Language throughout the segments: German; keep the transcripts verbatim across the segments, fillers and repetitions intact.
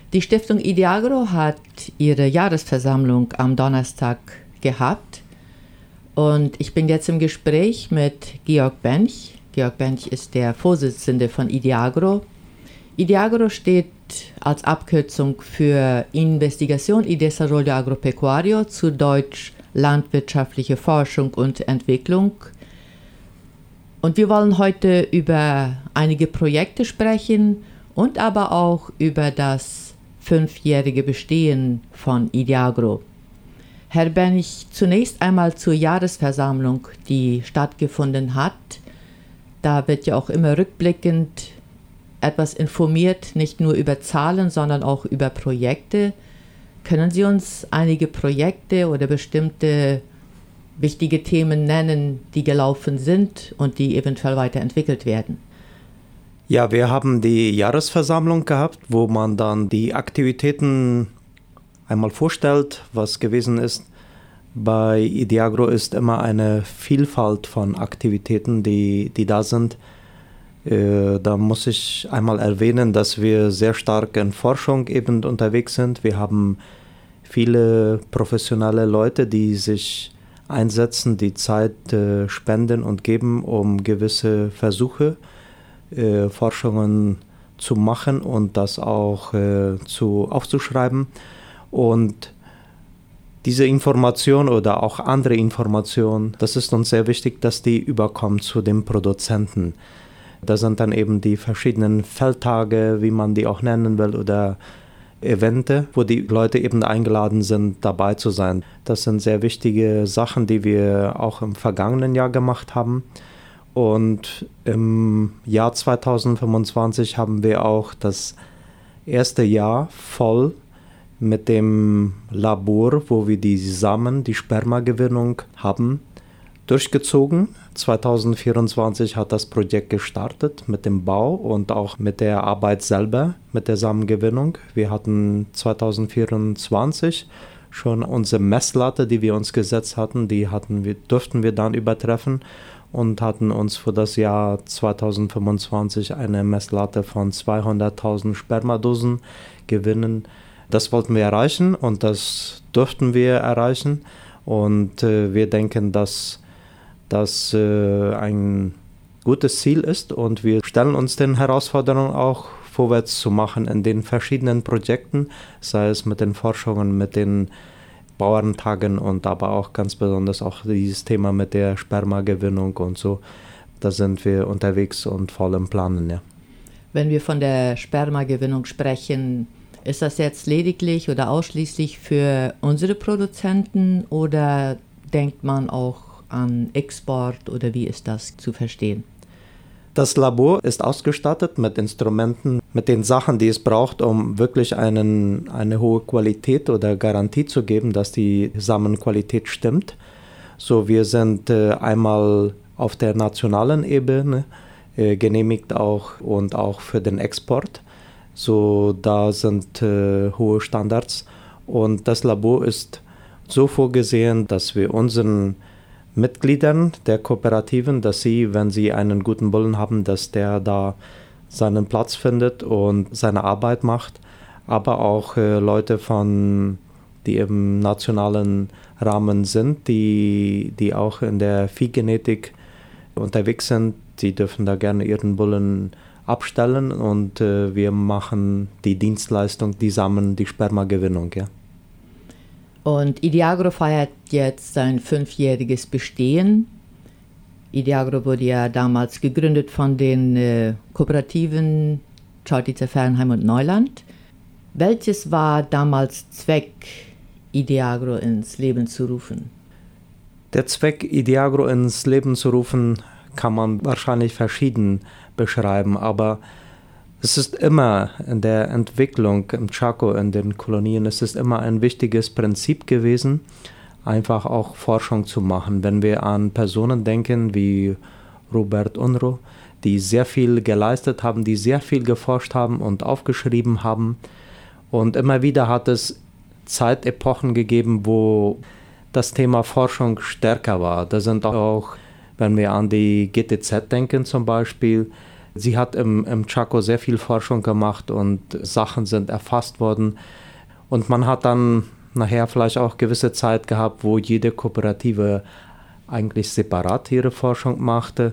Die Stiftung Ideagro hat ihre Jahresversammlung am Donnerstag gehabt und ich bin jetzt im Gespräch mit Georg Bench. Georg Bench ist der Vorsitzende von Ideagro. Ideagro steht als Abkürzung für Investigación y Desarrollo Agropecuario, zu Deutsch landwirtschaftliche Forschung und Entwicklung. Und wir wollen heute über einige Projekte sprechen und aber auch über das fünfjährige Bestehen von Ideagro. Herr Bench, zunächst einmal zur Jahresversammlung, die stattgefunden hat. Da wird ja auch immer rückblickend etwas informiert, nicht nur über Zahlen, sondern auch über Projekte. Können Sie uns einige Projekte oder bestimmte wichtige Themen nennen, die gelaufen sind und die eventuell weiterentwickelt werden? Ja, wir haben die Jahresversammlung gehabt, wo man dann die Aktivitäten einmal vorstellt, was gewesen ist. Bei Ideagro ist immer eine Vielfalt von Aktivitäten, die, die da sind. Äh, da muss ich einmal erwähnen, dass wir sehr stark in Forschung eben unterwegs sind. Wir haben viele professionelle Leute, die sich einsetzen, die Zeit äh, spenden und geben, um gewisse Versuche, äh, Forschungen zu machen und das auch äh, zu, aufzuschreiben. Und diese Information oder auch andere Informationen, das ist uns sehr wichtig, dass die überkommen zu den Produzenten. Das sind dann eben die verschiedenen Feldtage, wie man die auch nennen will, oder Evente, wo die Leute eben eingeladen sind, dabei zu sein. Das sind sehr wichtige Sachen, die wir auch im vergangenen Jahr gemacht haben. Und im Jahr zweitausendfünfundzwanzig haben wir auch das erste Jahr voll mit dem Labor, wo wir die Samen, die Spermagewinnung haben, durchgezogen. zweitausendvierundzwanzig hat das Projekt gestartet mit dem Bau und auch mit der Arbeit selber, mit der Samengewinnung. Wir hatten zweitausendvierundzwanzig schon unsere Messlatte, die wir uns gesetzt hatten, die hatten wir, durften wir dann übertreffen und hatten uns für das Jahr zweitausendfünfundzwanzig eine Messlatte von zweihunderttausend Spermadosen gewinnen. Das wollten wir erreichen und das durften wir erreichen. Und äh, wir denken, dass das äh, ein gutes Ziel ist und wir stellen uns den Herausforderungen auch vorwärts zu machen in den verschiedenen Projekten, sei es mit den Forschungen, mit den Bauerntagen und aber auch ganz besonders auch dieses Thema mit der Spermagewinnung und so. Da sind wir unterwegs und voll im Planen, ja. Wenn wir von der Spermagewinnung sprechen, ist das jetzt lediglich oder ausschließlich für unsere Produzenten oder denkt man auch an Export oder wie ist das zu verstehen? Das Labor ist ausgestattet mit Instrumenten, mit den Sachen, die es braucht, um wirklich einen, eine hohe Qualität oder Garantie zu geben, dass die Samenqualität stimmt. So, wir sind äh, einmal auf der nationalen Ebene äh, genehmigt auch und auch für den Export. So, da sind äh, hohe Standards und das Labor ist so vorgesehen, dass wir unseren Mitgliedern der Kooperativen, dass sie, wenn sie einen guten Bullen haben, dass der da seinen Platz findet und seine Arbeit macht, aber auch äh, Leute von, die im nationalen Rahmen sind, die, die auch in der Viehgenetik unterwegs sind, die dürfen da gerne ihren Bullen abstellen und äh, wir machen die Dienstleistung, die Samen, die Spermagewinnung, ja. Und Ideagro feiert jetzt sein fünfjähriges Bestehen. Ideagro wurde ja damals gegründet von den äh, Kooperativen Trautitzer, Fernheim und Neuland. Welches war damals Zweck, Ideagro ins Leben zu rufen? Der Zweck, Ideagro ins Leben zu rufen, kann man wahrscheinlich verschieden beschreiben, aber es ist immer in der Entwicklung im Chaco, in den Kolonien, es ist immer ein wichtiges Prinzip gewesen, einfach auch Forschung zu machen. Wenn wir an Personen denken wie Robert Unruh, die sehr viel geleistet haben, die sehr viel geforscht haben und aufgeschrieben haben. Und immer wieder hat es Zeitepochen gegeben, wo das Thema Forschung stärker war. Da sind auch, wenn wir an die G T Z denken zum Beispiel, Sie hat im, im Chaco sehr viel Forschung gemacht und Sachen sind erfasst worden. Und man hat dann nachher vielleicht auch gewisse Zeit gehabt, wo jede Kooperative eigentlich separat ihre Forschung machte.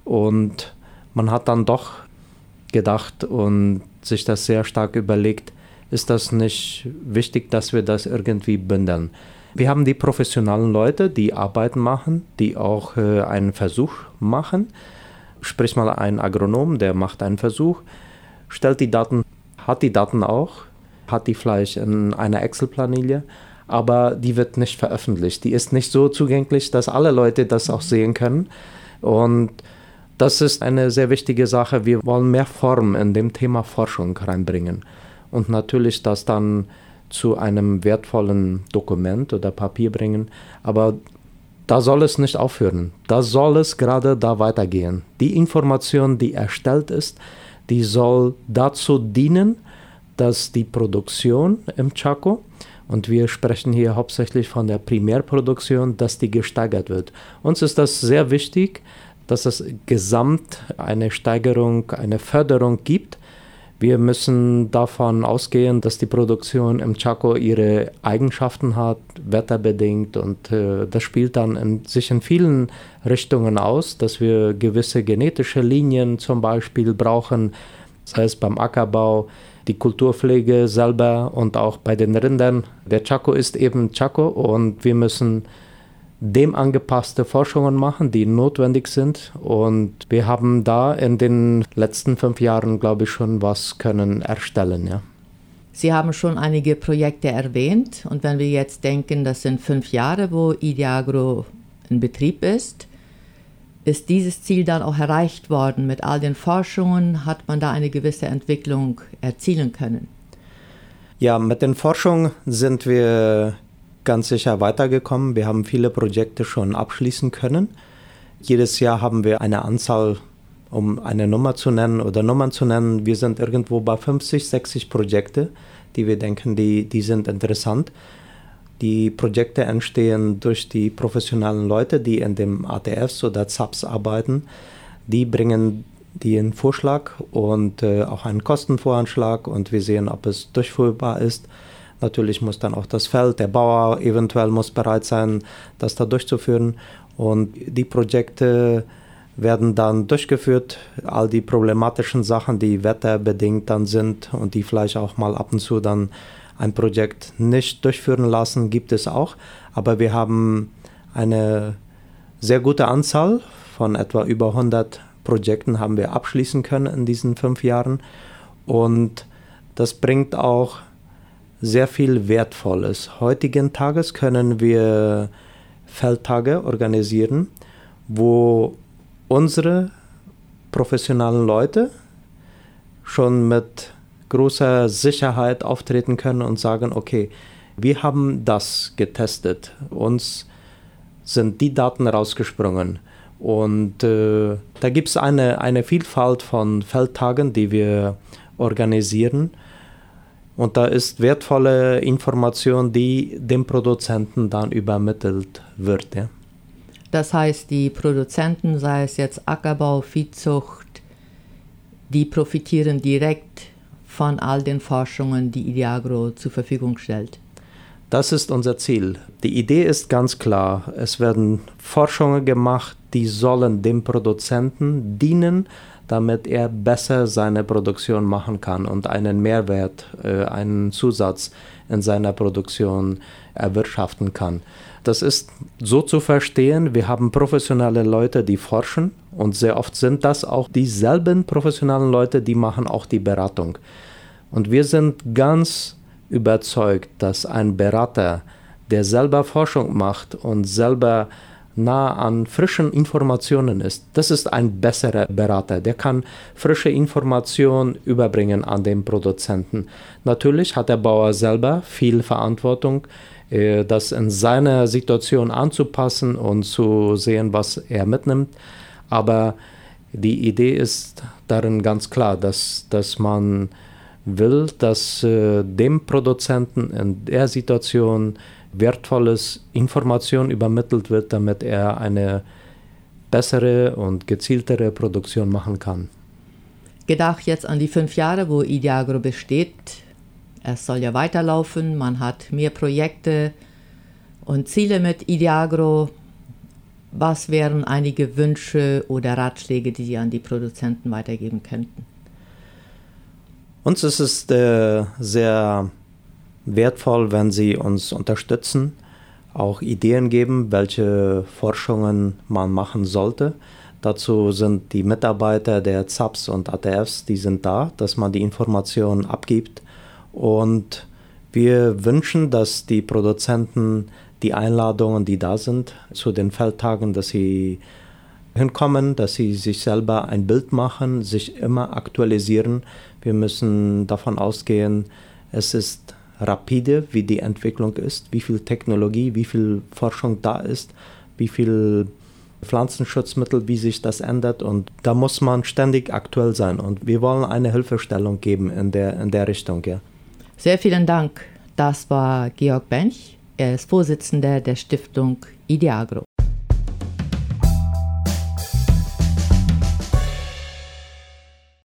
Und man hat dann doch gedacht und sich das sehr stark überlegt, ist das nicht wichtig, dass wir das irgendwie bündeln. Wir haben die professionellen Leute, die Arbeiten machen, die auch äh, einen Versuch machen. Sprich mal ein Agronom, der macht einen Versuch, stellt die Daten, hat die Daten auch, hat die vielleicht in einer Excel-Planille, aber die wird nicht veröffentlicht. Die ist nicht so zugänglich, dass alle Leute das auch sehen können. Und das ist eine sehr wichtige Sache. Wir wollen mehr Form in dem Thema Forschung reinbringen. Und natürlich das dann zu einem wertvollen Dokument oder Papier bringen. Aber da soll es nicht aufhören. Da soll es gerade da weitergehen. Die Information, die erstellt ist, die soll dazu dienen, dass die Produktion im Chaco, und wir sprechen hier hauptsächlich von der Primärproduktion, dass die gesteigert wird. Uns ist das sehr wichtig, dass es gesamt eine Steigerung, eine Förderung gibt. Wir müssen davon ausgehen, dass die Produktion im Chaco ihre Eigenschaften hat, wetterbedingt, und äh, das spielt dann in, sich in vielen Richtungen aus, dass wir gewisse genetische Linien zum Beispiel brauchen, sei es beim Ackerbau, die Kulturpflege selber und auch bei den Rindern. Der Chaco ist eben Chaco und wir müssen dem angepasste Forschungen machen, die notwendig sind. Und wir haben da in den letzten fünf Jahren, glaube ich, schon was können erstellen. Ja. Sie haben schon einige Projekte erwähnt. Und wenn wir jetzt denken, das sind fünf Jahre, wo Ideagro in Betrieb ist, ist dieses Ziel dann auch erreicht worden? Mit all den Forschungen hat man da eine gewisse Entwicklung erzielen können? Ja, mit den Forschungen sind wir ganz sicher weitergekommen. Wir haben viele Projekte schon abschließen können. Jedes Jahr haben wir eine Anzahl, um eine Nummer zu nennen oder Nummern zu nennen. Wir sind irgendwo bei fünfzig, sechzig Projekte, die wir denken, die, die sind interessant. Die Projekte entstehen durch die professionellen Leute, die in dem A T Fs oder Z A Ps arbeiten. Die bringen den Vorschlag und äh, auch einen Kostenvoranschlag und wir sehen, ob es durchführbar ist. Natürlich muss dann auch das Feld, der Bauer eventuell muss bereit sein, das da durchzuführen. Und die Projekte werden dann durchgeführt. All die problematischen Sachen, die wetterbedingt dann sind und die vielleicht auch mal ab und zu dann ein Projekt nicht durchführen lassen, gibt es auch. Aber wir haben eine sehr gute Anzahl von etwa über hundert Projekten haben wir abschließen können in diesen fünf Jahren. Und das bringt auch sehr viel Wertvolles. Heutigen Tages können wir Feldtage organisieren, wo unsere professionellen Leute schon mit großer Sicherheit auftreten können und sagen, okay, wir haben das getestet, uns sind die Daten rausgesprungen. Und äh, da gibt es eine, eine Vielfalt von Feldtagen, die wir organisieren. Und da ist wertvolle Information, die dem Produzenten dann übermittelt wird. Ja. Das heißt, die Produzenten, sei es jetzt Ackerbau, Viehzucht, die profitieren direkt von all den Forschungen, die Ideagro zur Verfügung stellt. Das ist unser Ziel. Die Idee ist ganz klar. Es werden Forschungen gemacht, die sollen dem Produzenten dienen, damit er besser seine Produktion machen kann und einen Mehrwert, äh, einen Zusatz in seiner Produktion erwirtschaften kann. Das ist so zu verstehen, wir haben professionelle Leute, die forschen und sehr oft sind das auch dieselben professionellen Leute, die machen auch die Beratung. Und wir sind ganz überzeugt, dass ein Berater, der selber Forschung macht und selber nah an frischen Informationen ist, das ist ein besserer Berater. Der kann frische Informationen überbringen an den Produzenten. Natürlich hat der Bauer selber viel Verantwortung, das in seiner Situation anzupassen und zu sehen, was er mitnimmt. Aber die Idee ist darin ganz klar, dass, dass man will, dass äh, dem Produzenten in der Situation wertvolles Information übermittelt wird, damit er eine bessere und gezieltere Produktion machen kann. gedacht jetzt an die fünf Jahre, wo Ideagro besteht. Es soll ja weiterlaufen, man hat mehr Projekte und Ziele mit Ideagro. Was wären einige Wünsche oder Ratschläge, die Sie an die Produzenten weitergeben könnten? Uns ist es äh, sehr wertvoll, wenn Sie uns unterstützen, auch Ideen geben, welche Forschungen man machen sollte. Dazu sind die Mitarbeiter der Z A Ps und A T Fs, die sind da, dass man die Informationen abgibt. Und wir wünschen, dass die Produzenten die Einladungen, die da sind, zu den Feldtagen, dass sie hinkommen, dass sie sich selber ein Bild machen, sich immer aktualisieren. Wir müssen davon ausgehen, es ist rapide, wie die Entwicklung ist, wie viel Technologie, wie viel Forschung da ist, wie viel Pflanzenschutzmittel, wie sich das ändert, und da muss man ständig aktuell sein, und wir wollen eine Hilfestellung geben in der, in der Richtung. Ja. Sehr vielen Dank. Das war Georg Bench. Er ist Vorsitzender der Stiftung Ideagro.